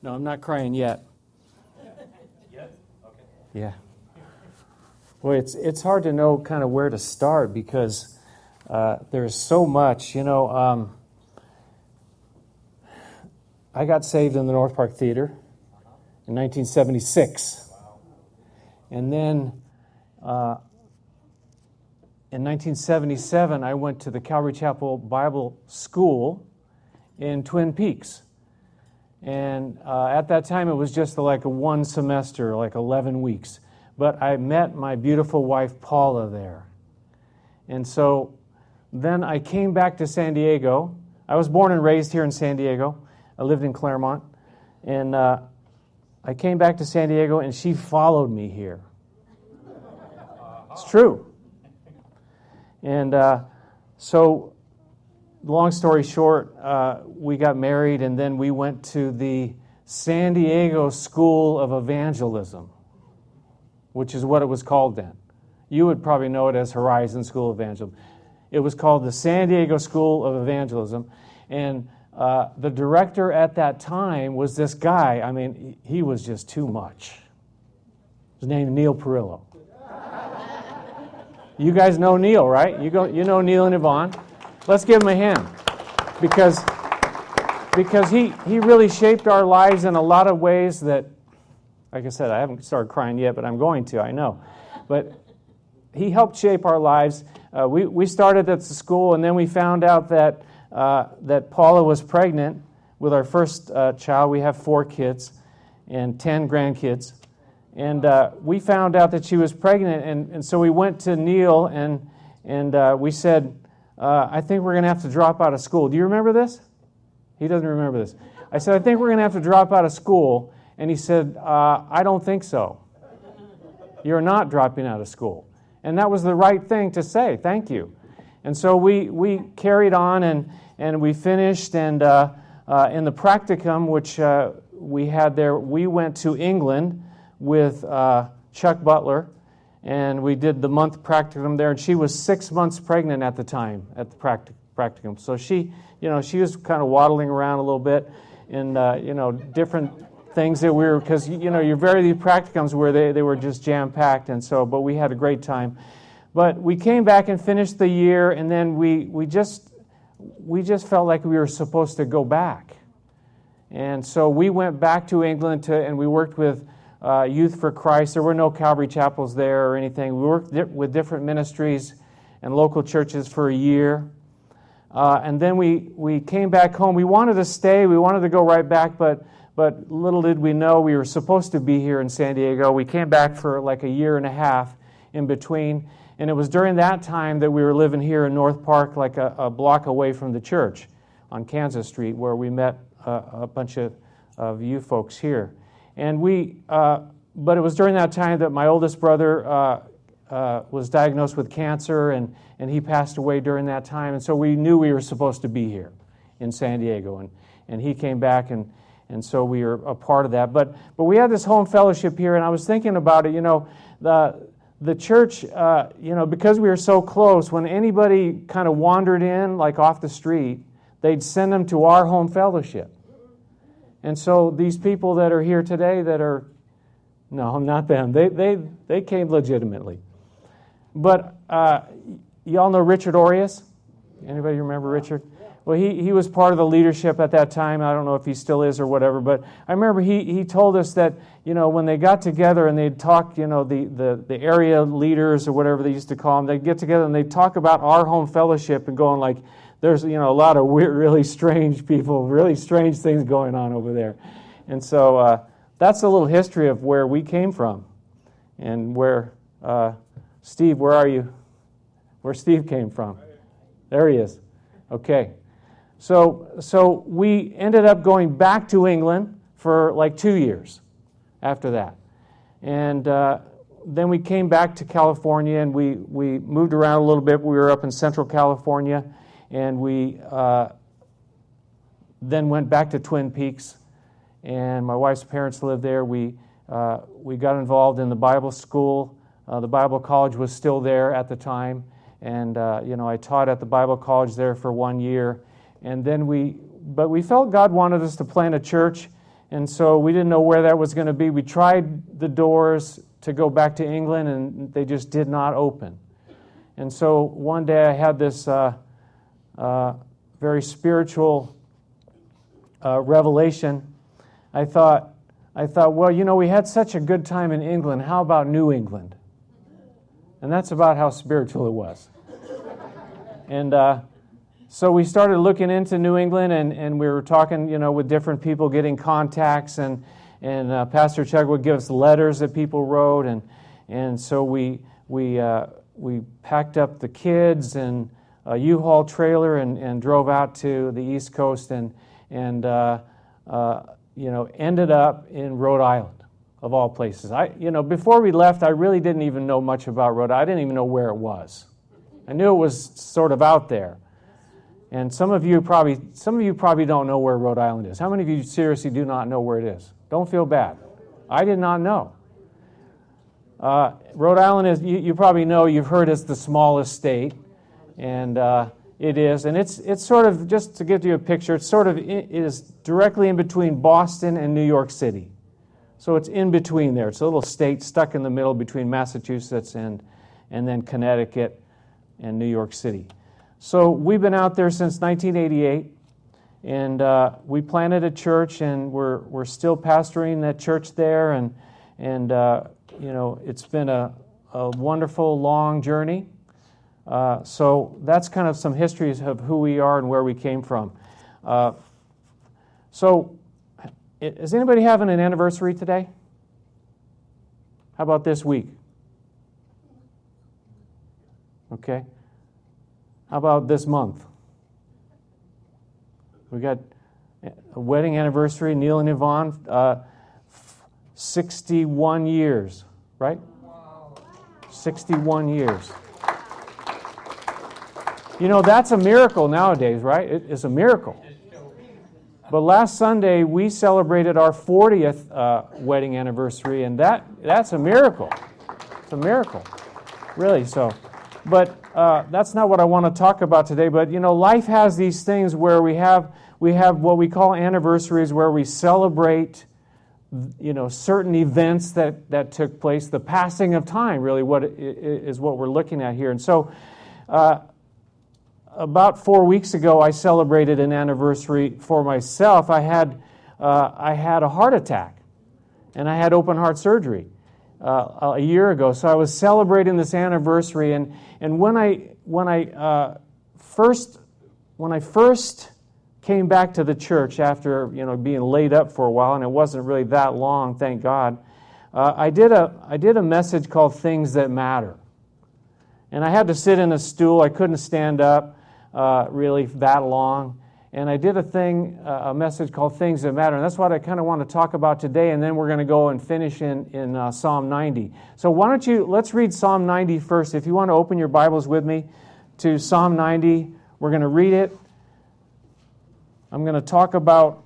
No, I'm not crying yet. Yes? Okay. Yeah. Boy, it's hard to know kind of where to start because there's so much. I got saved in the North Park Theater in 1976. Wow. And then in 1977, I went to the Calvary Chapel Bible School in Twin Peaks. And at that time, it was just like a one semester, like 11 weeks. But I met my beautiful wife, Paula, there. And so then I came back to San Diego. I was born and raised here in San Diego. I lived in Claremont. And I came back to San Diego, and she followed me here. It's true. And so, long story short, we got married, and then we went to the San Diego School of Evangelism, which is what it was called then. You would probably know it as Horizon School of Evangelism. It was called the San Diego School of Evangelism, and the director at that time was this guy. I mean, he was just too much. His name is Neil Perillo. You guys know Neil, right? You know Neil and Yvonne. Let's give him a hand because he really shaped our lives in a lot of ways that, like I said, I haven't started crying yet, but I'm going to, I know. But he helped shape our lives. We started at the school, and then we found out that Paula was pregnant with our first child. We have 4 kids and 10 grandkids. And we found out that she was pregnant, and so we went to Neil, and we said, I think we're going to have to drop out of school. Do you remember this? He doesn't remember this. I said, I think we're going to have to drop out of school. And he said, I don't think so. You're not dropping out of school. And that was the right thing to say. Thank you. And so we carried on, and we finished, and in the practicum, which we had there, we went to England with Chuck Butler, and we did the month practicum there, and she was 6 months pregnant at the time at the practicum. So she was kind of waddling around a little bit in different things that we were, because your very practicums where they were just jam packed, and so but we had a great time. But we came back and finished the year, and then we just felt like we were supposed to go back, and so we went back to England and we worked with Youth for Christ. There were no Calvary chapels there or anything. We worked with different ministries and local churches for a year. And then we came back home. We wanted to stay. We wanted to go right back, but little did we know we were supposed to be here in San Diego. We came back for like a year and a half in between. And it was during that time that we were living here in North Park, like a block away from the church on Kansas Street, where we met a bunch of you folks here. And but it was during that time that my oldest brother was diagnosed with cancer, and he passed away during that time. And so we knew we were supposed to be here in San Diego, and he came back, and so we were a part of that. But we had this home fellowship here, and I was thinking about it. The church, because we were so close, when anybody kind of wandered in, like off the street, they'd send them to our home fellowship. And so these people that are here today no, not them. They came legitimately. But y'all know Richard Orias? Anybody remember Richard? Well, he was part of the leadership at that time. I don't know if he still is or whatever, but I remember he told us that, when they got together and they'd talk, the area leaders or whatever they used to call them, they'd get together and they'd talk about our home fellowship and going like, there's, a lot of weird, really strange people, really strange things going on over there. And so that's a little history of where we came from and where, Steve, where are you? Where Steve came from. There he is. Okay. So we ended up going back to England for like 2 years after that. And then we came back to California, and we moved around a little bit. We were up in Central California. And we then went back to Twin Peaks, and my wife's parents lived there. We got involved in the Bible school. The Bible college was still there at the time, and I taught at the Bible college there for 1 year. And then we felt God wanted us to plant a church And so we didn't know where that was going to be. We tried the doors to go back to England, and they just did not open. And so one day I had this very spiritual revelation. I thought, well, we had such a good time in England. How about New England? And that's about how spiritual it was. And so we started looking into New England, and we were talking, with different people, getting contacts, and Pastor Chuck would give us letters that people wrote, and so we packed up the kids and a U-Haul trailer and drove out to the East Coast and ended up in Rhode Island, of all places. Before we left, I really didn't even know much about Rhode Island. I didn't even know where it was. I knew it was sort of out there. And some of you probably don't know where Rhode Island is. How many of you seriously do not know where it is? Don't feel bad. I did not know. Rhode Island is, you probably know, you've heard it's the smallest state, and it is. And it's sort of, just to give you a picture, it is directly in between Boston and New York City. So it's in between there. It's a little state stuck in the middle between Massachusetts and then Connecticut and New York City. So we've been out there since 1988, and we planted a church, and we're still pastoring that church there, and it's been a wonderful, long journey. So that's kind of some histories of who we are and where we came from. So is anybody having an anniversary today? How about this week? Okay. How about this month? We got a wedding anniversary, Neil and Yvonne, 61 years, right? 61 years. That's a miracle nowadays, right? It's a miracle. But last Sunday, we celebrated our 40th wedding anniversary, and that's a miracle. It's a miracle, really. So, but that's not what I want to talk about today. But life has these things where we have what we call anniversaries, where we celebrate certain events that took place. The passing of time, really, what we're looking at here. And so, about 4 weeks ago, I celebrated an anniversary for myself. I had a heart attack, and I had open heart surgery a year ago. So I was celebrating this anniversary, and when I first came back to the church after being laid up for a while, and it wasn't really that long, thank God. I did a message called "Things That Matter," and I had to sit in a stool. I couldn't stand up really that long, and I did a message called "Things That Matter," and that's what I kind of want to talk about today. And then we're going to go and finish in Psalm 90. So let's read Psalm 90 first. If you want to open your Bibles with me to Psalm 90, we're going to read it. I'm going to talk about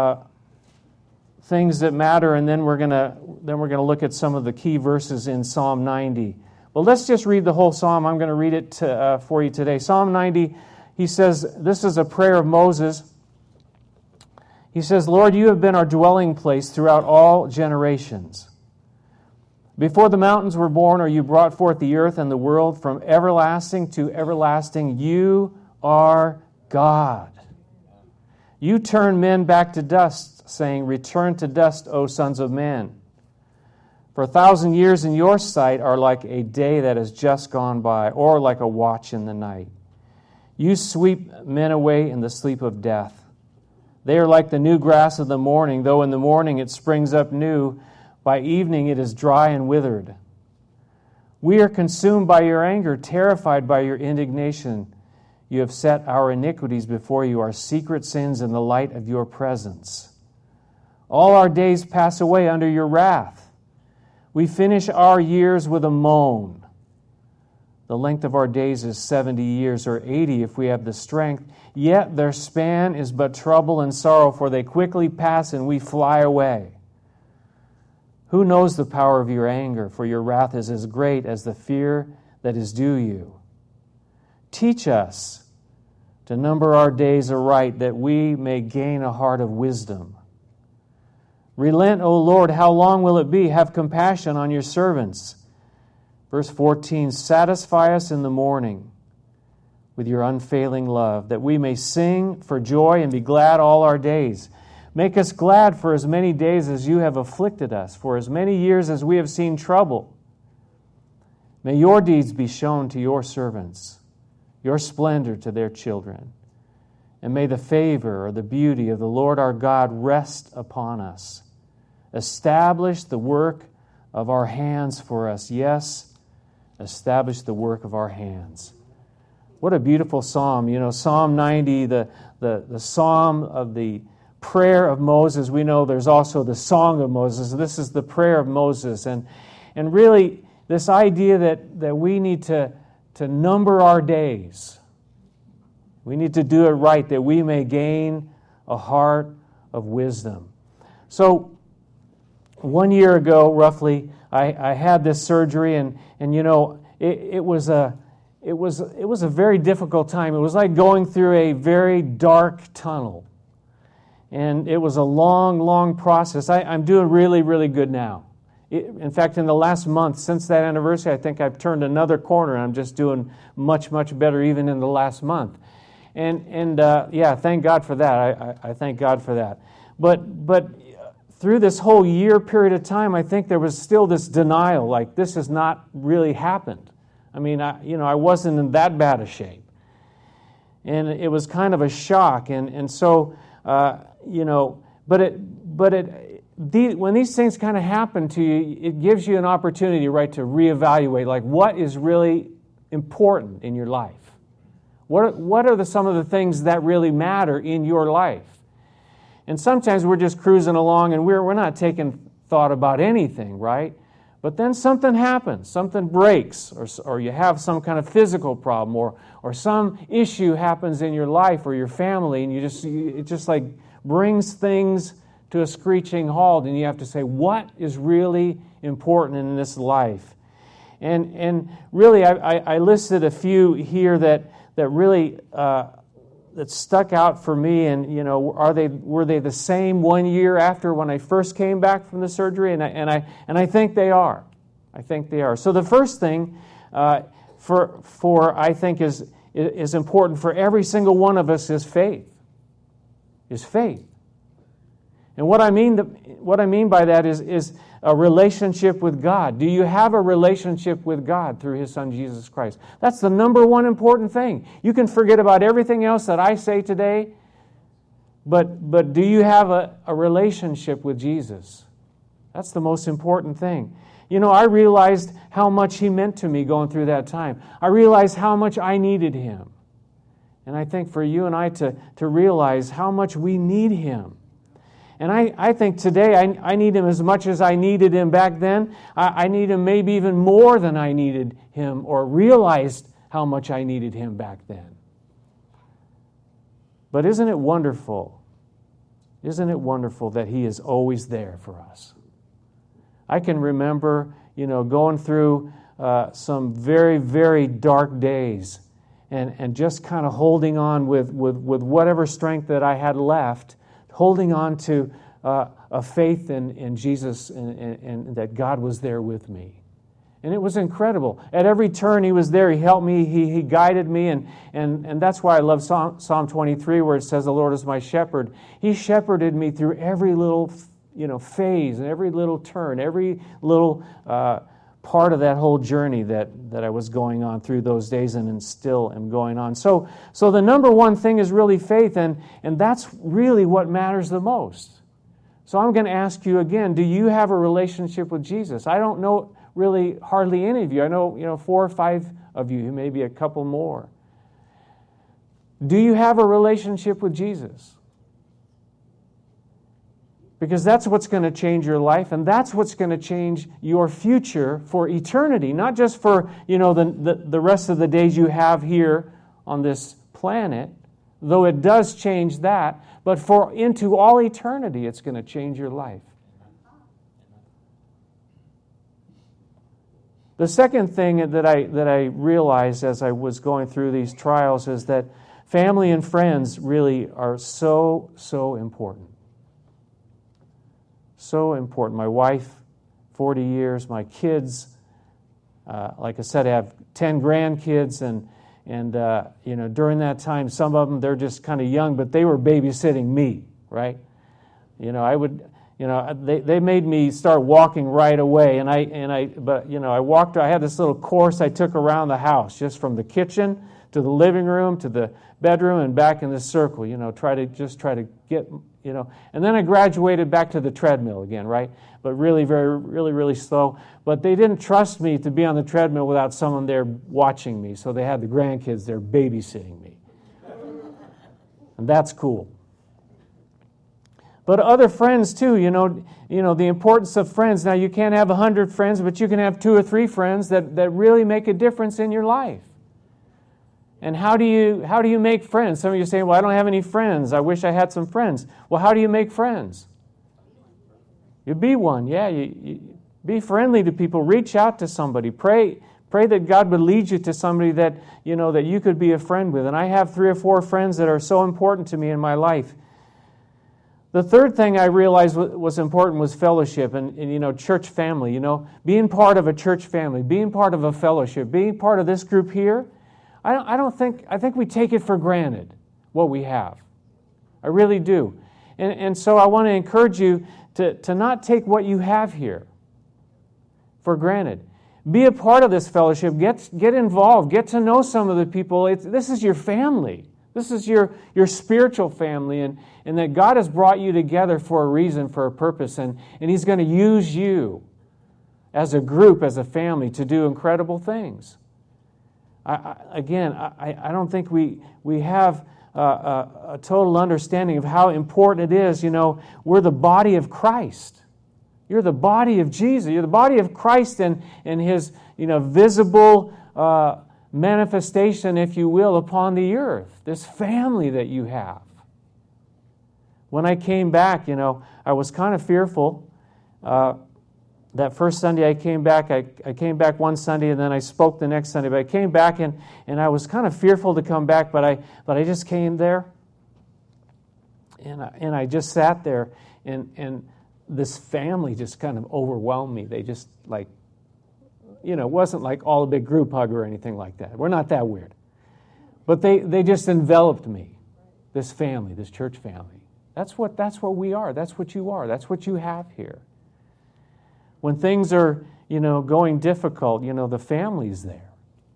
things that matter, and then we're going to look at some of the key verses in Psalm 90. Well, let's just read the whole psalm. I'm going to read it for you today. Psalm 90, he says, this is a prayer of Moses. He says, "Lord, you have been our dwelling place throughout all generations. Before the mountains were born, or you brought forth the earth and the world, from everlasting to everlasting, you are God. You turn men back to dust, saying, 'Return to dust, O sons of men.' For 1,000 years in your sight are like a day that has just gone by, or like a watch in the night. You sweep men away in the sleep of death. They are like the new grass of the morning, though in the morning it springs up new, by evening it is dry and withered. We are consumed by your anger, terrified by your indignation. You have set our iniquities before you, our secret sins in the light of your presence. All our days pass away under your wrath. We finish our years with a moan. The length of our days is 70 years, or 80 if we have the strength. Yet their span is but trouble and sorrow, for they quickly pass and we fly away. Who knows the power of your anger? For your wrath is as great as the fear that is due you. Teach us to number our days aright, that we may gain a heart of wisdom. Relent, O Lord, how long will it be? Have compassion on your servants. Verse 14, satisfy us in the morning with your unfailing love, that we may sing for joy and be glad all our days. Make us glad for as many days as you have afflicted us, for as many years as we have seen trouble. May your deeds be shown to your servants, your splendor to their children. And may the favor or the beauty of the Lord our God rest upon us. Establish the work of our hands for us. Yes, establish the work of our hands. What a beautiful psalm. You know, Psalm 90, the psalm of the prayer of Moses. We know there's also the song of Moses. This is the prayer of Moses. And really, this idea that we need to number our days. We need to do it right, that we may gain a heart of wisdom. So, 1 year ago, roughly, I had this surgery, and you know, it was a very difficult time. It was like going through a very dark tunnel, and it was a long, long process. I'm doing really, really good now. In fact, in the last month, since that anniversary, I think I've turned another corner, and I'm just doing much, much better even in the last month. And yeah, thank God for that. I thank God for that. But through this whole year period of time, I think there was still this denial, like this has not really happened. I mean, I wasn't in that bad a shape. And it was kind of a shock. And so, when these things kind of happen to you, it gives you an opportunity, right, to reevaluate, like what is really important in your life? What are some of the things that really matter in your life? And sometimes we're just cruising along and we're not taking thought about anything, right? But then something happens, something breaks, or you have some kind of physical problem, or some issue happens in your life or your family, and it just like brings things to a screeching halt, and you have to say, what is really important in this life? And really, I listed a few here that really that stuck out for me, and you know, were they the same 1 year after when I first came back from the surgery? And I think they are. I think they are. So the first thing for I think is important for every single one of us is faith. Is faith. And what I mean by that is a relationship with God. Do you have a relationship with God through His Son, Jesus Christ? That's the number one important thing. You can forget about everything else that I say today, but do you have a relationship with Jesus? That's the most important thing. You know, I realized how much He meant to me going through that time. I realized how much I needed Him. And I think for you and I to realize how much we need Him. And I think today I need Him as much as I needed Him back then. I need Him maybe even more than I needed Him or realized how much I needed Him back then. But isn't it wonderful? Isn't it wonderful that He is always there for us? I can remember, going through some very, very dark days and just kind of holding on with whatever strength that I had left, holding on to a faith in Jesus and that God was there with me. And it was incredible. At every turn He was there. He helped me. He guided me. And that's why I love Psalm 23 where it says, the Lord is my shepherd. He shepherded me through every little phase and every little turn, every little part of that whole journey that I was going on through those days and still am going on. So the number one thing is really faith, and that's really what matters the most. So I'm going to ask you again, do you have a relationship with Jesus? I don't know really hardly any of you. I know 4 or 5 of you, maybe a couple more. Do you have a relationship with Jesus? Because that's what's going to change your life, and that's what's going to change your future for eternity, not just for the rest of the days you have here on this planet, though it does change that, but for into all eternity it's going to change your life. The second thing that I realized as I was going through these trials is that family and friends really are so, so important. So important. My wife, 40 years. My kids, like I said, I have 10 grandkids, and during that time, some of them, they're just kind of young, but they were babysitting me, right? They made me start walking right away, I walked. I had this little course I took around the house, just from the kitchen to the living room to the bedroom and back in the circle. Try to get, and then I graduated back to the treadmill again, right? But really, really slow. But they didn't trust me to be on the treadmill without someone there watching me, so they had the grandkids there babysitting me, and that's cool. But other friends too, the importance of friends. Now, you can't have 100 friends, but you can have 2 or 3 friends that really make a difference in your life. And how do you make friends? Some of you say, well, I don't have any friends. I wish I had some friends. Well, how do you make friends? You be one, yeah. You be friendly to people. Reach out to somebody. Pray that God would lead you to somebody that you could be a friend with. And I have 3 or 4 friends that are so important to me in my life. The third thing I realized was important was fellowship and church family. Being part of a church family, being part of a fellowship, being part of this group here. I think we take it for granted what we have. I really do. And so I want to encourage you to not take what you have here for granted. Be a part of this fellowship. Get involved. Get to know some of the people. This is your family. This is your spiritual family, and that God has brought you together for a reason, for a purpose, and He's going to use you as a group, as a family, to do incredible things. I don't think we have a total understanding of how important it is. We're the body of Christ. You're the body of Jesus. You're the body of Christ and His visible manifestation, if you will, upon the earth. This family that you have. When I came back, I was kind of fearful. That first Sunday I came back one Sunday, and then I spoke the next Sunday. But I came back and I was kind of fearful to come back, but I just came there, and I just sat there, and this family just kind of overwhelmed me. They just it wasn't like all a big group hug or anything like that. We're not that weird. But they just enveloped me, this family, this church family. That's what we are. That's what you are. That's what you have here. When things are, going difficult, the family's there.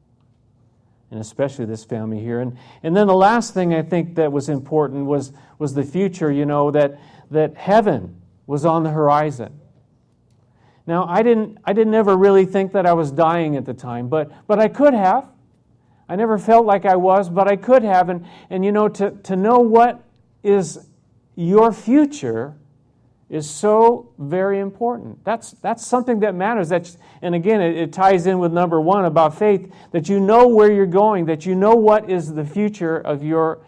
And especially this family here. And then the last thing I think that was important was the future, that heaven was on the horizon. Now, I didn't ever really think that I was dying at the time, but I could have. I never felt like I was, but I could have. And to know what is your future is so very important. That's something that matters. And again, it ties in with number 1 about faith, that you know where you're going, that you know what is the future of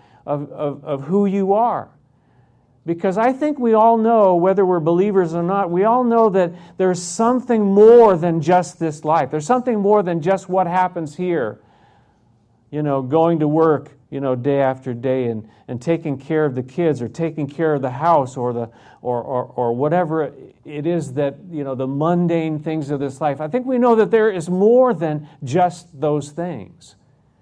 of who you are. Because I think we all know, whether we're believers or not, we all know that there's something more than just this life. There's something more than just what happens here. Going to work, day after day and taking care of the kids or taking care of the house or whatever it is that, the mundane things of this life. I think we know that there is more than just those things.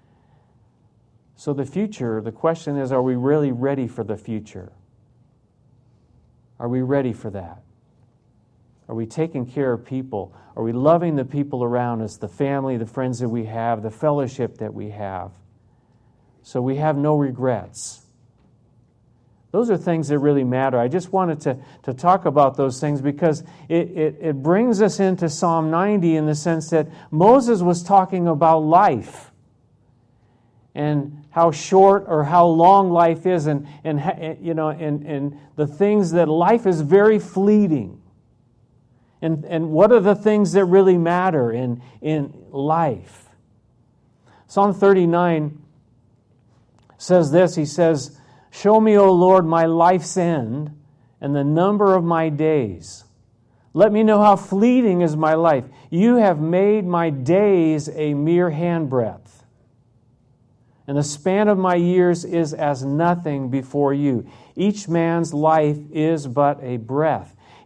So the future, the question is, are we really ready for the future? Are we ready for that? Are we taking care of people? Are we loving the people around us, the family, the friends that we have, the fellowship that we have? So we have no regrets. Those are things that really matter. I just wanted to talk about those things because it brings us into Psalm 90 in the sense that Moses was talking about life and how short or how long life is, and the things that life is very fleeting. And what are the things that really matter in life? Psalm 39 says this. He says, "Show me, O Lord, my life's end and the number of my days. Let me know how fleeting is my life. You have made my days a mere handbreadth, and the span of my years is as nothing before you. Each man's life is but a breath."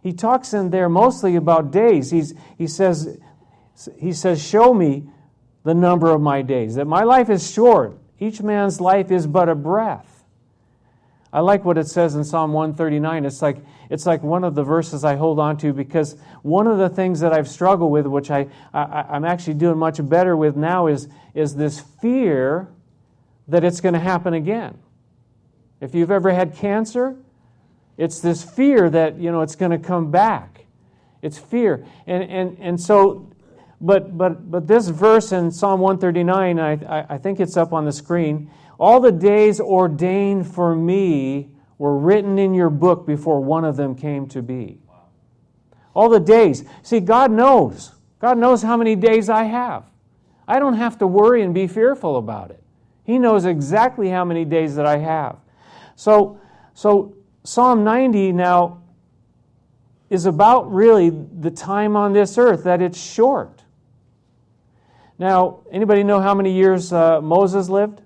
he talks in there mostly about days. He says, show me the number of my days, that my life is short. Each man's life is but a breath. I like what it says in Psalm 139. It's like one of the verses I hold on to, because one of the things that I've struggled with, which I'm actually doing much better with now, is this fear that it's going to happen again. If you've ever had cancer, it's this fear that, it's going to come back. It's fear. And so, but this verse in Psalm 139, I think it's up on the screen. All the days ordained for me were written in your book before one of them came to be. All the days. See, God knows. God knows how many days I have. I don't have to worry and be fearful about it. He knows exactly how many days that I have. So Psalm 90 now is about really the time on this earth, that it's short. Now, anybody know how many years Moses lived?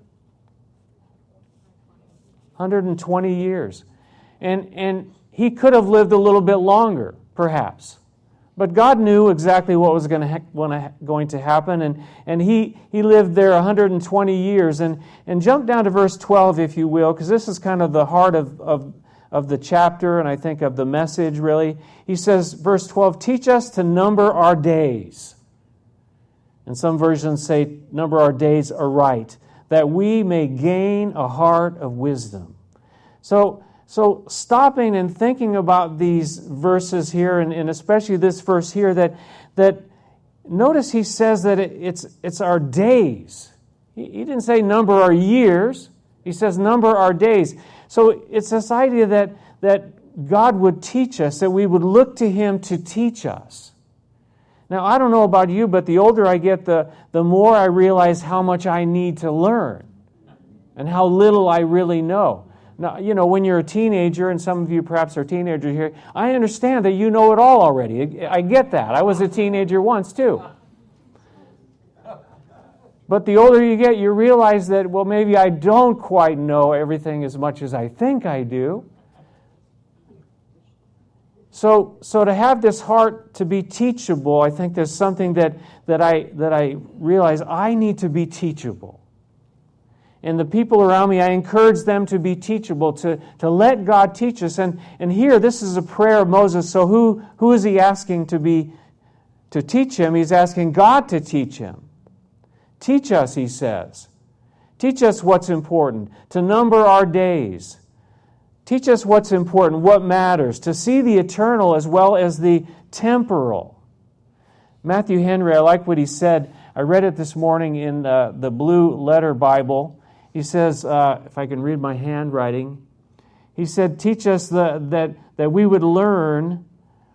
120 years. And he could have lived a little bit longer, perhaps. But God knew exactly what was going to happen, and he lived there 120 years. And jump down to verse 12, if you will, because this is kind of the heart of the chapter, and I think of the message, really. He says, verse 12, teach us to number our days. And some versions say, number our days aright, that we may gain a heart of wisdom. So stopping and thinking about these verses here, and especially this verse here, that notice he says that it's our days. He didn't say number our years. He says number our days. So it's this idea that God would teach us, that we would look to Him to teach us. Now, I don't know about you, but the older I get, the more I realize how much I need to learn and how little I really know. Now, when you're a teenager, and some of you perhaps are teenagers here, I understand that you know it all already. I get that. I was a teenager once, too. But the older you get, you realize that, well, maybe I don't quite know everything as much as I think I do. So to have this heart to be teachable, I think there's something that I realize I need to be teachable. And the people around me, I encourage them to be teachable, to let God teach us. And here, this is a prayer of Moses. So who is he asking to teach him? He's asking God to teach him. Teach us, he says. Teach us what's important, to number our days. Teach us what's important, what matters, to see the eternal as well as the temporal. Matthew Henry, I like what he said. I read it this morning in the Blue Letter Bible. He says, if I can read my handwriting, he said, teach us that we would learn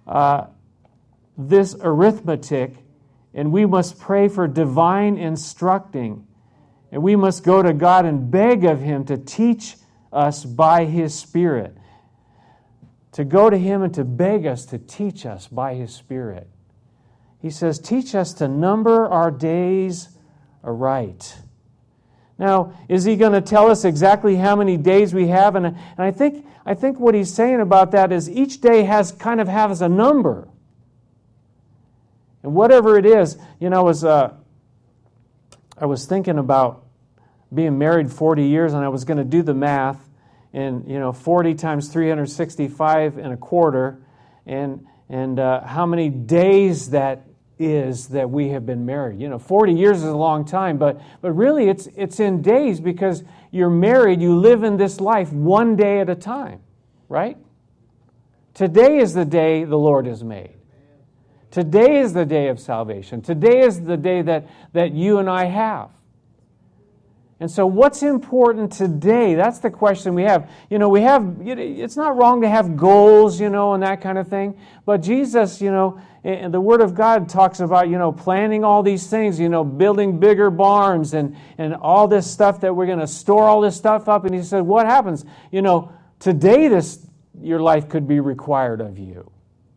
this arithmetic, and we must pray for divine instructing, and we must go to God and beg of Him to teach us by His Spirit. To go to Him and to beg us to teach us by His Spirit. He says, teach us to number our days aright. Now, is He going to tell us exactly how many days we have? And I think what He's saying about that is each day has a number. And whatever it is, I was thinking about being married 40 years, and I was going to do the math, and 40 times 365 and a quarter, and how many days that is that we have been married. 40 years is a long time, but really it's in days, because you're married, you live in this life one day at a time, right? Today is the day the Lord has made. Today is the day of salvation. Today is the day that you and I have. And so what's important today? That's the question we have. It's not wrong to have goals, and that kind of thing. But Jesus, and the Word of God talks about, planning all these things, building bigger barns and all this stuff that we're going to store all this stuff up. And He said, what happens? Today your life could be required of you.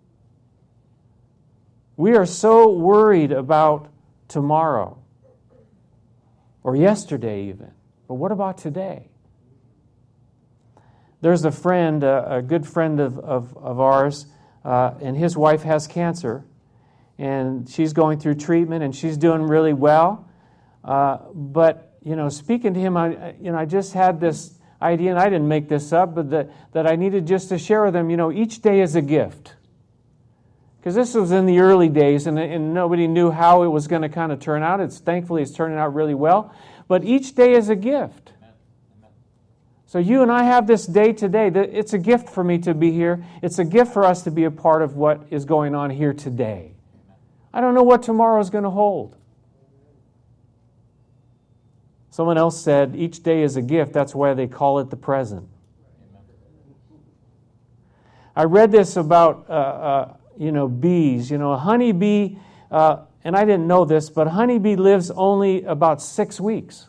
We are so worried about tomorrow. Or yesterday even. But what about today? There's a friend, a good friend of ours, and his wife has cancer, and she's going through treatment, and she's doing really well. But speaking to him, I just had this idea, and I didn't make this up, but that I needed just to share with them. Each day is a gift, because this was in the early days, and nobody knew how it was going to kind of turn out. Thankfully it's turning out really well. But each day is a gift. So you and I have this day today. It's a gift for me to be here. It's a gift for us to be a part of what is going on here today. I don't know what tomorrow is going to hold. Someone else said, each day is a gift. That's why they call it the present. I read this about, bees. A honeybee, and I didn't know this, but a honeybee lives only about 6 weeks.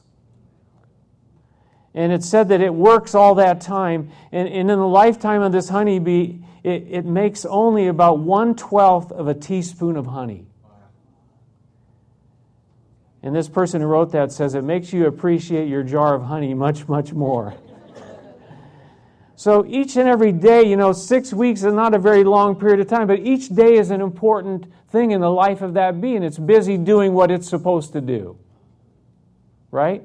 And it said that it works all that time. And in the lifetime of this honeybee, it makes only about 1/12 of a teaspoon of honey. And this person who wrote that says it makes you appreciate your jar of honey much, much more. So each and every day, 6 weeks is not a very long period of time, but each day is an important thing in the life of that bee, and it's busy doing what it's supposed to do. Right?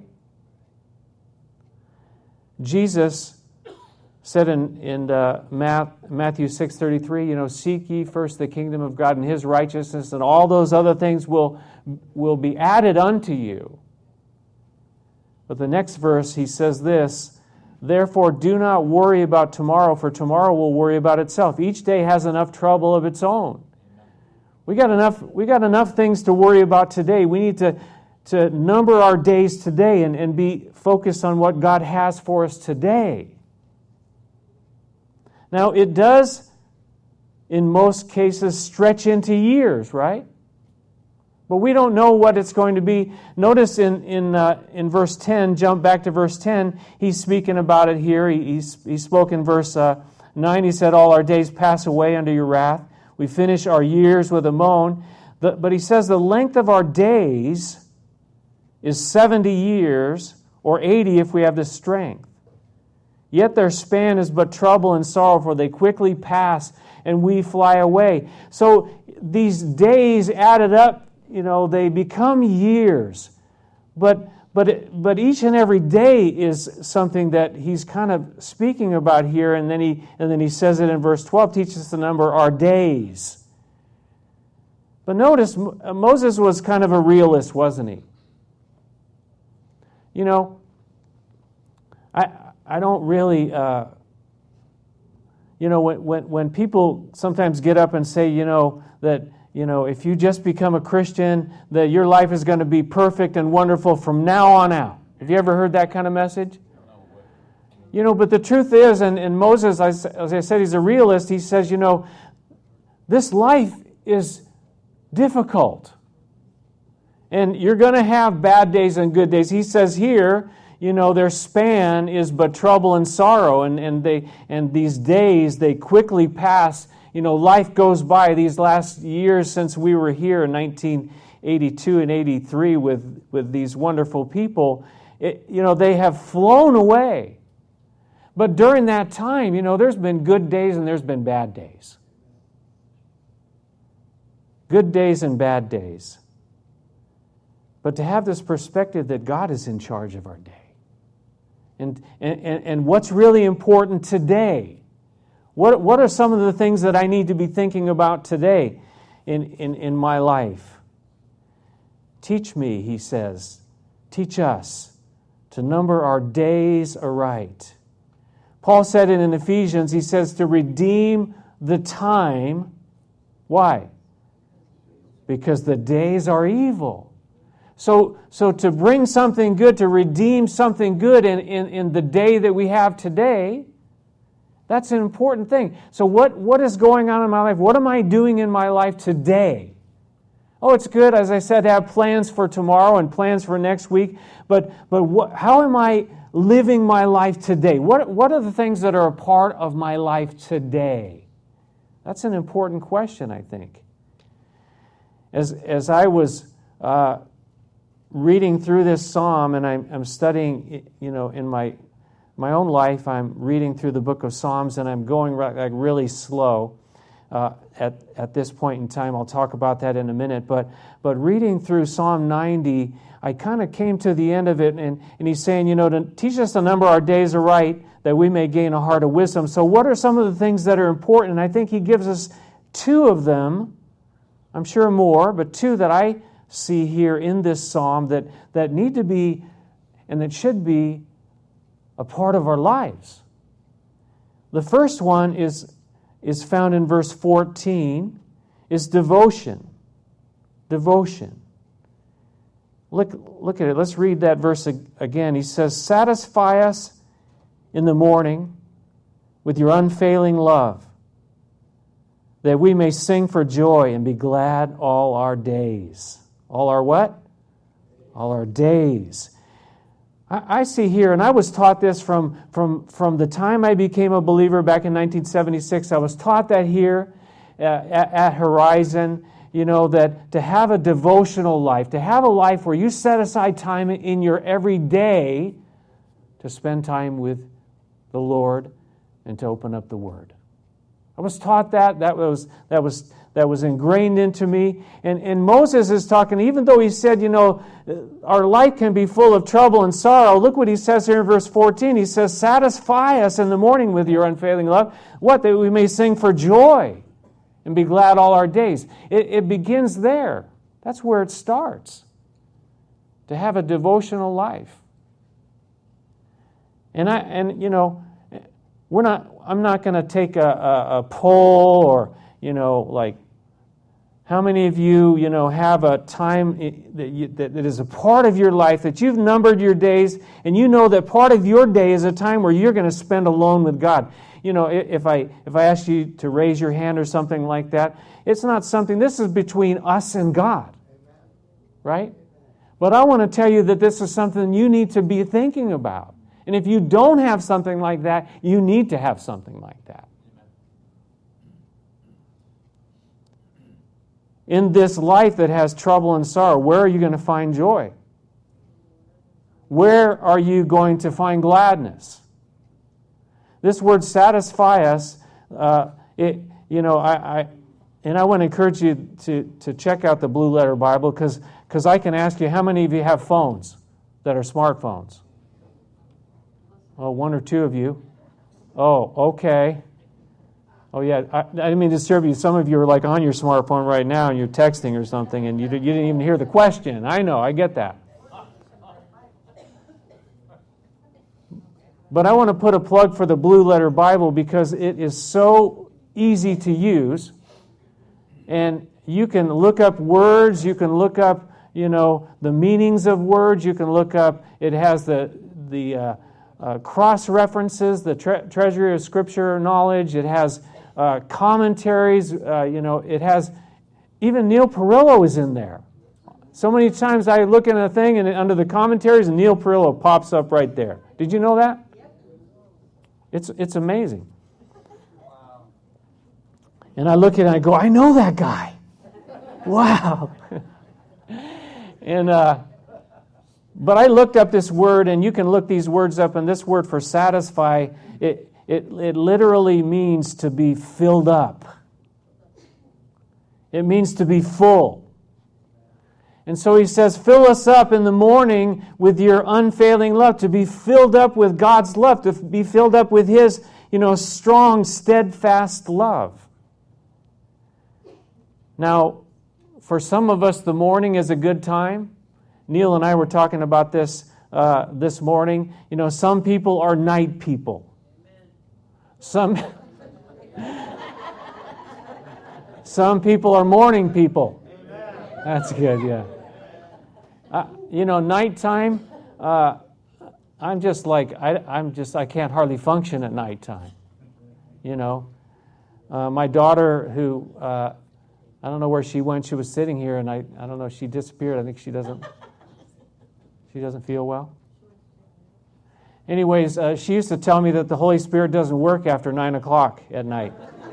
Jesus said in Matthew 6:33, seek ye first the kingdom of God and His righteousness, and all those other things will be added unto you. But the next verse, he says this, therefore do not worry about tomorrow, for tomorrow will worry about itself. Each day has enough trouble of its own. We got enough things to worry about today. We need to number our days today and be focused on what God has for us today. Now, it does, in most cases, stretch into years, right? But we don't know what it's going to be. Notice in verse 10, jump back to verse 10, he's speaking about it here. He spoke in verse 9, he said, all our days pass away under your wrath. We finish our years with a moan. But he says the length of our days is 70 years, or 80 if we have the strength. Yet their span is but trouble and sorrow, for they quickly pass and we fly away. So these days added up, they become years. But each and every day is something that he's kind of speaking about here, and then he says it in verse 12, teaches us to number our days. But notice, Moses was kind of a realist, wasn't he? I don't really, when people sometimes get up and say, that, if you just become a Christian, that your life is going to be perfect and wonderful from now on out. Have you ever heard that kind of message? But the truth is, and Moses, as I said, he's a realist. He says, this life is difficult. And you're going to have bad days and good days. He says here, their span is but trouble and sorrow, and these days, they quickly pass. Life goes by. These last years since we were here in 1982 and 83 with these wonderful people, they have flown away. But during that time, there's been good days and there's been bad days. Good days and bad days. But to have this perspective that God is in charge of our day. And what's really important today? What are some of the things that I need to be thinking about today in my life? Teach me, he says. Teach us to number our days aright. Paul said it in Ephesians, he says to redeem the time. Why? Because the days are evil. So to bring something good, to redeem something good in the day that we have today, that's an important thing. So what is going on in my life? What am I doing in my life today? Oh, it's good, as I said, to have plans for tomorrow and plans for next week. But how am I living my life today? What are the things that are a part of my life today? That's an important question, I think. As I was reading through this psalm, and I'm studying, in my own life, I'm reading through the book of Psalms, and I'm going really slow. at this point in time. I'll talk about that in a minute. But reading through Psalm 90, I kind of came to the end of it, and he's saying, to teach us to number our days aright, that we may gain a heart of wisdom. So what are some of the things that are important? And I think he gives us two of them. I'm sure more, but two that I see here in this psalm that need to be and that should be a part of our lives. The first one is found in verse 14, is devotion. Devotion. Look at it. Let's read that verse again. He says, "Satisfy us in the morning with your unfailing love, that we may sing for joy and be glad all our days." All our what? All our days. I see here, and I was taught this from the time I became a believer back in 1976. I was taught that here at Horizon, that to have a devotional life, to have a life where you set aside time in your everyday to spend time with the Lord and to open up the Word. I was taught that was ingrained into me. And Moses is talking, even though he said, our life can be full of trouble and sorrow. Look what he says here in verse 14. He says, "Satisfy us in the morning with your unfailing love." What? That we may sing for joy and be glad all our days. It begins there. That's where it starts. To have a devotional life. I'm not going to take a poll or, how many of you, have a time that is a part of your life, that you've numbered your days, and you know that part of your day is a time where you're going to spend alone with God. If I ask you to raise your hand or something like that, it's not something, this is between us and God, right? But I want to tell you that this is something you need to be thinking about. And if you don't have something like that, you need to have something like that. In this life that has trouble and sorrow, where are you going to find joy? Where are you going to find gladness? This word "satisfy us," I want to encourage you to check out the Blue Letter Bible, because I can ask you, how many of you have phones that are smartphones? Oh, one or two of you. Oh, okay. Oh, yeah, I didn't mean to disturb you. Some of you are like on your smartphone right now and you're texting or something and you didn't even hear the question. I know, I get that. But I want to put a plug for the Blue Letter Bible because it is so easy to use. And you can look up words, you can look up, the meanings of words, you can look up, it has the cross-references, the treasury of Scripture knowledge. It has commentaries. It has, even Neil Perillo is in there. So many times I look in a thing and under the commentaries and Neil Perillo pops up right there. Did you know that? It's amazing. And I look at it and I go, I know that guy. Wow. And but I looked up this word, and you can look these words up, and this word for satisfy, it literally means to be filled up. It means to be full. And so he says, fill us up in the morning with your unfailing love, to be filled up with God's love, to be filled up with His, strong, steadfast love. Now, for some of us, the morning is a good time. Neil and I were talking about this this morning. Some people are night people. Some people are morning people. That's good, yeah. Nighttime, I'm just like, I can't hardly function at nighttime. My daughter, who, I don't know where she went, she was sitting here, and I don't know, she disappeared. I think she doesn't feel well. Anyways, she used to tell me that the Holy Spirit doesn't work after 9 o'clock at night.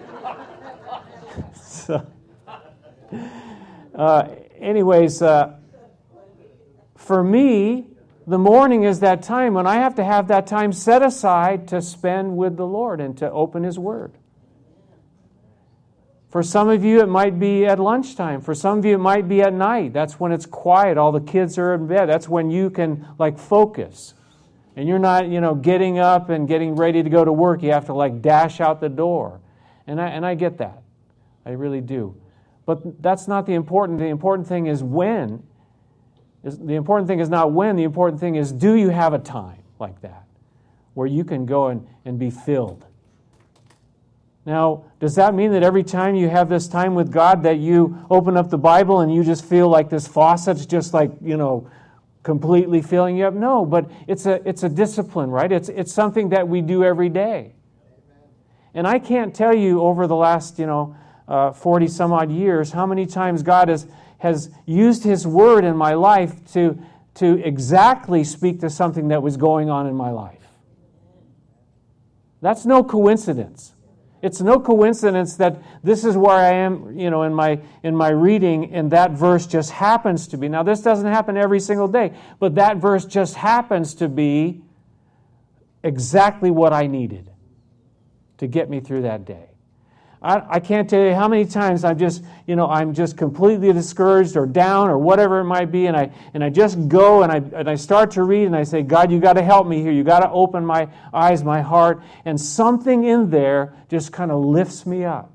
For me, the morning is that time when I have to have that time set aside to spend with the Lord and to open His Word. For some of you, it might be at lunchtime. For some of you, it might be at night. That's when it's quiet. All the kids are in bed. That's when you can focus. And you're not, getting up and getting ready to go to work. You have to dash out the door. And I get that. I really do. But that's not the important. The important thing is when. The important thing is not when. The important thing is, do you have a time like that where you can go and be filled? Now, does that mean that every time you have this time with God that you open up the Bible and you just feel like this faucet's just completely filling you up? No, but it's a discipline, right? It's something that we do every day. And I can't tell you over the last, 40 some odd years how many times God has used His Word in my life to exactly speak to something that was going on in my life. That's no coincidence. It's no coincidence that this is where I am, in my reading, and that verse just happens to be. Now, this doesn't happen every single day, but that verse just happens to be exactly what I needed to get me through that day. I can't tell you how many times I'm just completely discouraged or down or whatever it might be, and I just go and I start to read and I say, God, you got to help me here. You got to open my eyes, my heart, and something in there just kind of lifts me up.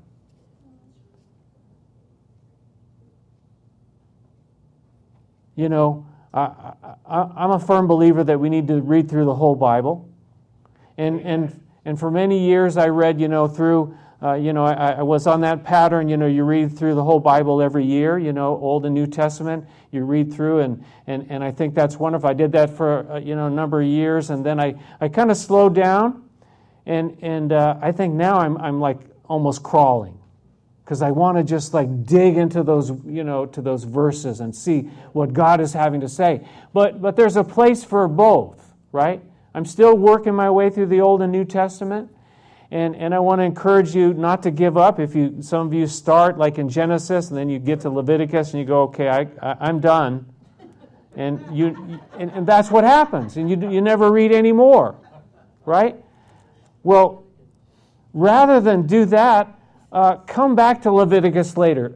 I'm a firm believer that we need to read through the whole Bible, and for many years I read through. I was on that pattern. You read through the whole Bible every year, Old and New Testament. You read through, and I think that's wonderful. I did that for, a number of years, and then I kind of slowed down, and I think now I'm almost crawling, because I want to just dig into those, to those verses and see what God is having to say. But there's a place for both, right? I'm still working my way through the Old and New Testament. And I want to encourage you not to give up. Some of you start in Genesis, and then you get to Leviticus, and you go, okay, I'm done, and and that's what happens, and you never read any more, right? Well, rather than do that, come back to Leviticus later.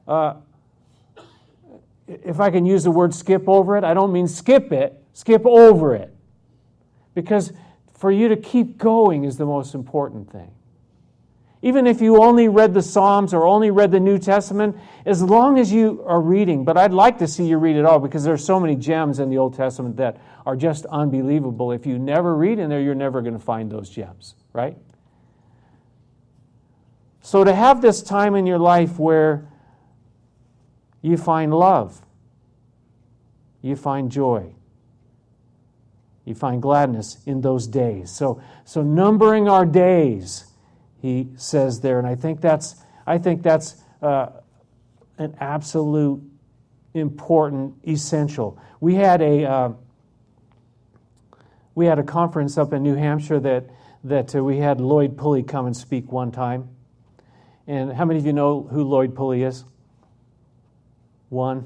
If I can use the word skip over it, I don't mean skip it, skip over it, because for you to keep going is the most important thing. Even if you only read the Psalms or only read the New Testament, as long as you are reading, but I'd like to see you read it all, because there's so many gems in the Old Testament that are just unbelievable. If you never read in there, you're never going to find those gems, right? So to have this time in your life where you find love, you find joy, you find gladness in those days. So numbering our days, he says there, and I think that's an absolute important essential. We had a conference up in New Hampshire that we had Lloyd Pulley come and speak one time. And how many of you know who Lloyd Pulley is? One.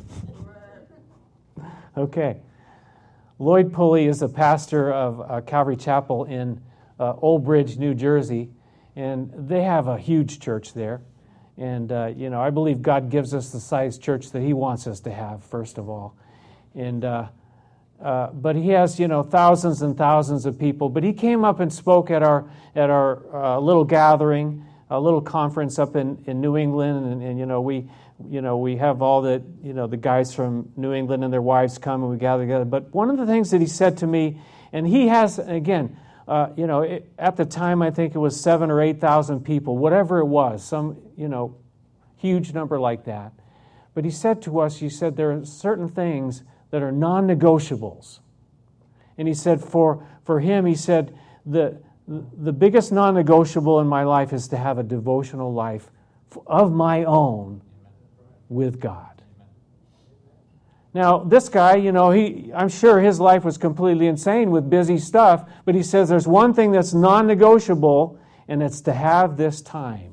Okay. Lloyd Pulley is the pastor of Calvary Chapel in Old Bridge, New Jersey, and they have a huge church there. And, I believe God gives us the size church that He wants us to have, first of all. And but He has, thousands and thousands of people. But He came up and spoke at our little gathering, a little conference up in New England, and we have all the the guys from New England and their wives come and we gather together. But one of the things that he said to me, and he has again, at the time I think it was 7,000 or 8,000 people, whatever it was, some huge number like that. But he said to us, there are certain things that are non-negotiables, and he said for him, he said the biggest non-negotiable in my life is to have a devotional life of my own with God. Now, this guy, I'm sure his life was completely insane with busy stuff, but he says there's one thing that's non-negotiable, and it's to have this time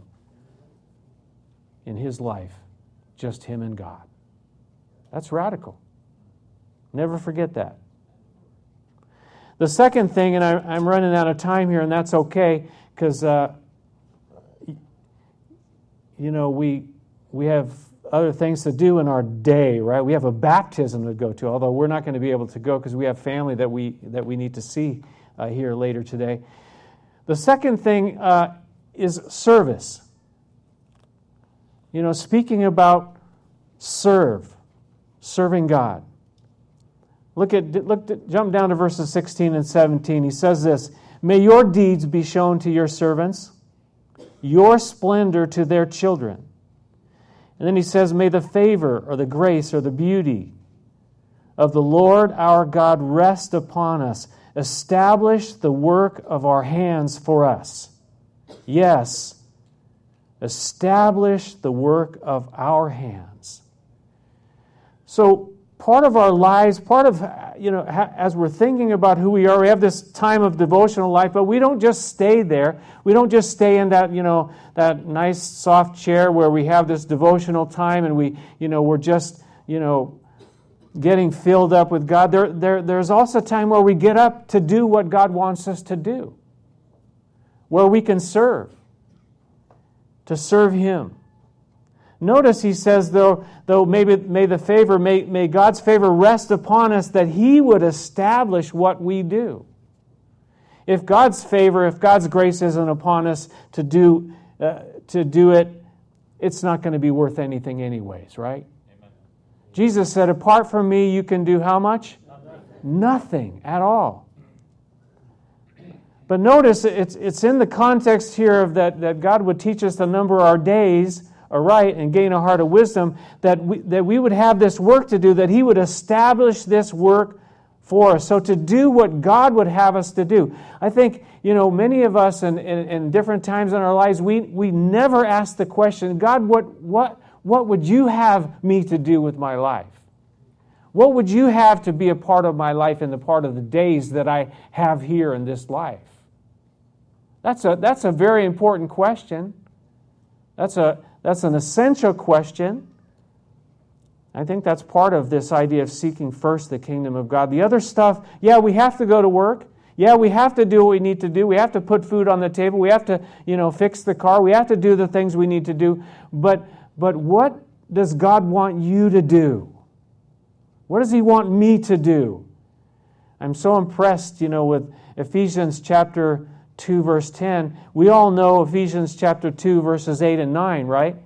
in his life, just him and God. That's radical. Never forget that. The second thing, and I'm running out of time here, and that's okay, because we have other things to do in our day, right? We have a baptism to go to, although we're not going to be able to go because we have family that we need to see here later today. The second thing is service. Speaking about serving God. Jump down to verses 16 and 17. He says this, "May your deeds be shown to your servants, your splendor to their children." And then he says, "May the favor or the grace or the beauty of the Lord our God rest upon us. Establish the work of our hands for us." Yes, establish the work of our hands. So part of our lives, as we're thinking about who we are, we have this time of devotional life, but we don't just stay there. We don't just stay in that, that nice soft chair where we have this devotional time and we're just, getting filled up with God. There's also a time where we get up to do what God wants us to do, where we can serve, to serve Him. Notice he says, though may God's favor rest upon us, that He would establish what we do. If God's favor, if God's grace isn't upon us to do it, it's not going to be worth anything anyways, right? Amen. Jesus said, "Apart from me, you can do how much? Nothing at all." But notice it's in the context here of that God would teach us to number our days aright and gain a heart of wisdom, that we would have this work to do, that He would establish this work for us. So to do what God would have us to do. I think, many of us in different times in our lives, we never ask the question, God, what would you have me to do with my life? What would you have to be a part of my life in the part of the days that I have here in this life? That's a very important question. That's an essential question. I think that's part of this idea of seeking first the kingdom of God. The other stuff, we have to go to work. We have to do what we need to do. We have to put food on the table. We have to, fix the car. We have to do the things we need to do. But what does God want you to do? What does He want me to do? I'm so impressed, with Ephesians chapter 2, verse 10. We all know Ephesians chapter 2, verses 8 and 9, right?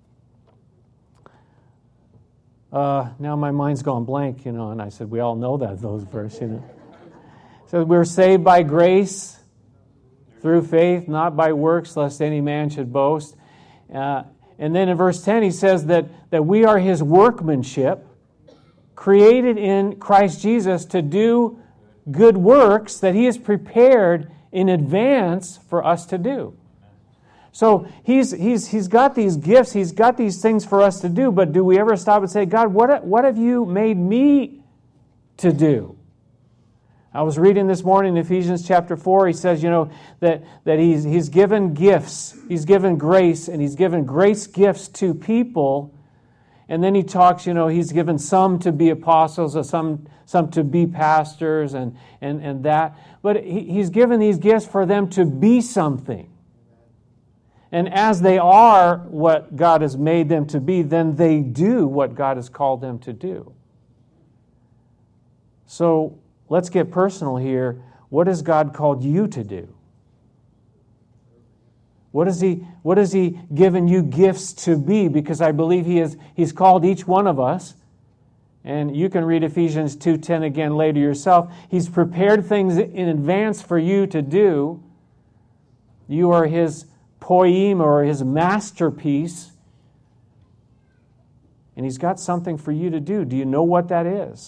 Now my mind's gone blank, and I said, we all know those verses, So we're saved by grace through faith, not by works, lest any man should boast. And then in verse 10, he says that we are His workmanship, created in Christ Jesus to do good works that He has prepared in advance for us to do. So he's got these gifts, He's got these things for us to do, but do we ever stop and say, God, what have you made me to do? I was reading this morning in Ephesians chapter 4, he says, that he's given gifts, He's given grace, and He's given grace gifts to people. And then he talks, He's given some to be apostles, or some to be pastors, and that. But He's given these gifts for them to be something. And as they are what God has made them to be, then they do what God has called them to do. So let's get personal here. What has God called you to do? What has He given you gifts to be? Because I believe He's called each one of us. And you can read Ephesians 2:10 again later yourself. He's prepared things in advance for you to do. You are His poem, or His masterpiece. And He's got something for you to do. Do you know what that is?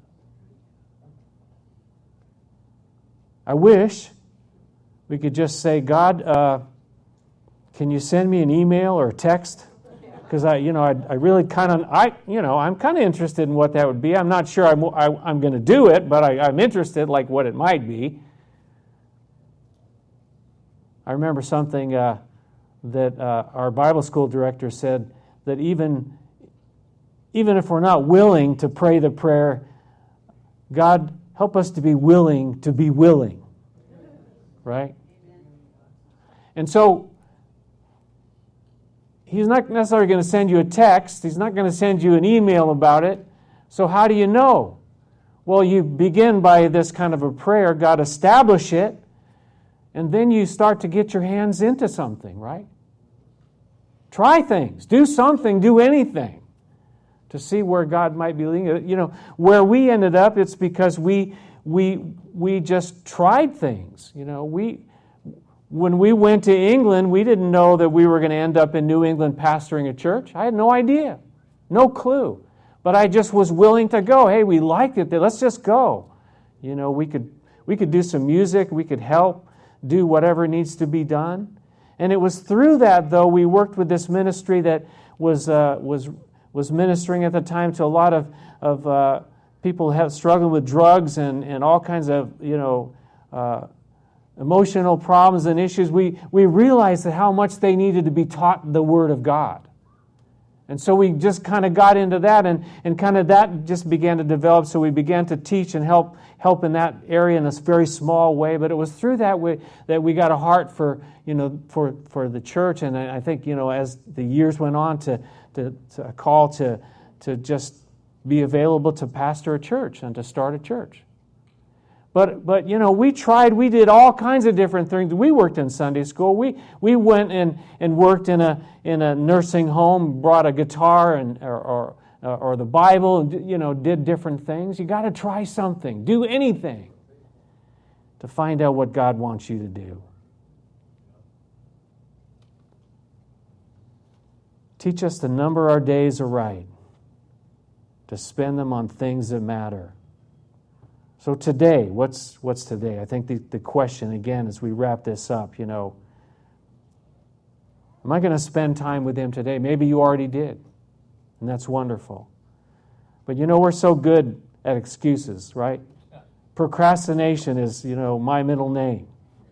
I wish we could just say, God, can you send me an email or a text? Because I really I'm kind of interested in what that would be. I'm not sure I'm going to do it, but I'm interested, like what it might be. I remember something that our Bible school director said, that even if we're not willing to pray the prayer, God, help us to be willing, right? And so He's not necessarily going to send you a text. He's not going to send you an email about it. So how do you know? Well, you begin by this kind of a prayer. God, establish it. And then you start to get your hands into something, right? Try things. Do something. Do anything to see where God might be leading. You know, where we ended up, it's because we just tried things. You know, when we went to England, we didn't know that we were going to end up in New England pastoring a church. I had no idea. No clue. But I just was willing to go. Hey, we liked it. Let's just go. You know, we could do some music. We could help do whatever needs to be done. And it was through that, though, we worked with this ministry that was ministering at the time to a lot of people struggling with drugs and all kinds of, you know, emotional problems and issues. We realized that how much they needed to be taught the Word of God. And so we just kind of got into that, and kind of that just began to develop. So we began to teach and help in that area in a very small way. But it was through that way that we got a heart for, you know, for the church. And I think, you know, as the years went on, to a call to just be available to pastor a church and to start a church. But you know, we did all kinds of different things. We worked in Sunday school. We went and worked in a nursing home, brought a guitar or the Bible, and, you know, did different things. You got to try something. Do anything to find out what God wants you to do. Teach us to number our days aright, to spend them on things that matter. So today, what's today? I think the question, again, as we wrap this up, you know, am I going to spend time with Him today? Maybe you already did, and that's wonderful. But you know, we're so good at excuses, right? Procrastination is, you know, my middle name.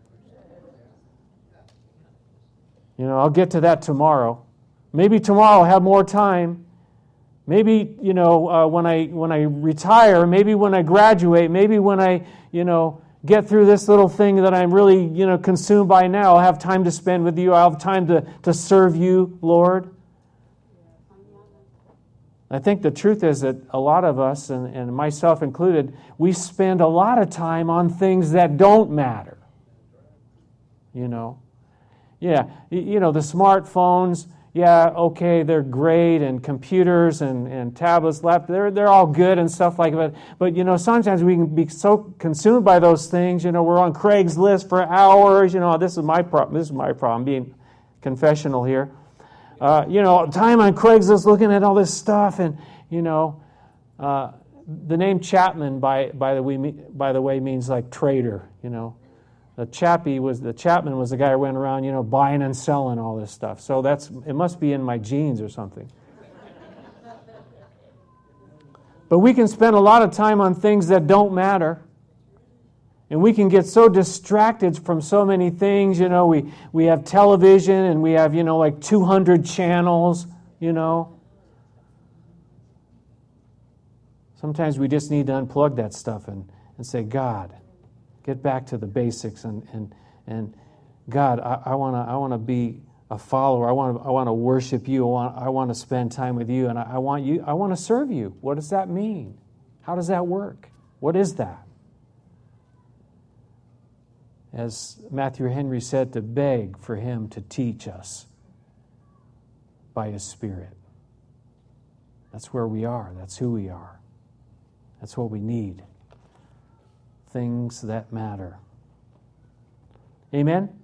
You know, I'll get to that tomorrow. Maybe tomorrow I'll have more time. Maybe, you know, when I retire, maybe when I graduate, maybe when I, you know, get through this little thing that I'm really, you know, consumed by now, I'll have time to spend with you. I'll have time to serve you, Lord. I think the truth is that a lot of us, and myself included, we spend a lot of time on things that don't matter. You know? Yeah, you know, the smartphones, yeah, okay, they're great, and computers and tablets, laptops, they're all good and stuff like that. But, you know, sometimes we can be so consumed by those things. You know, we're on Craigslist for hours. You know, this is my problem, being confessional here. You know, time on Craigslist looking at all this stuff, and, you know, the name Chapman, by the way, means like trader, you know. The Chapman was the guy who went around, you know, buying and selling all this stuff. So it must be in my genes or something. But we can spend a lot of time on things that don't matter. And we can get so distracted from so many things. You know, we have television, and we have, you know, like 200 channels, you know. Sometimes we just need to unplug that stuff and say, God, get back to the basics, and God, I want to be a follower. I want to worship you. I want to spend time with you, and I want to serve you. What does that mean? How does that work? What is that? As Matthew Henry said, to beg for Him to teach us by His Spirit. That's where we are. That's who we are. That's what we need. Things that matter. Amen?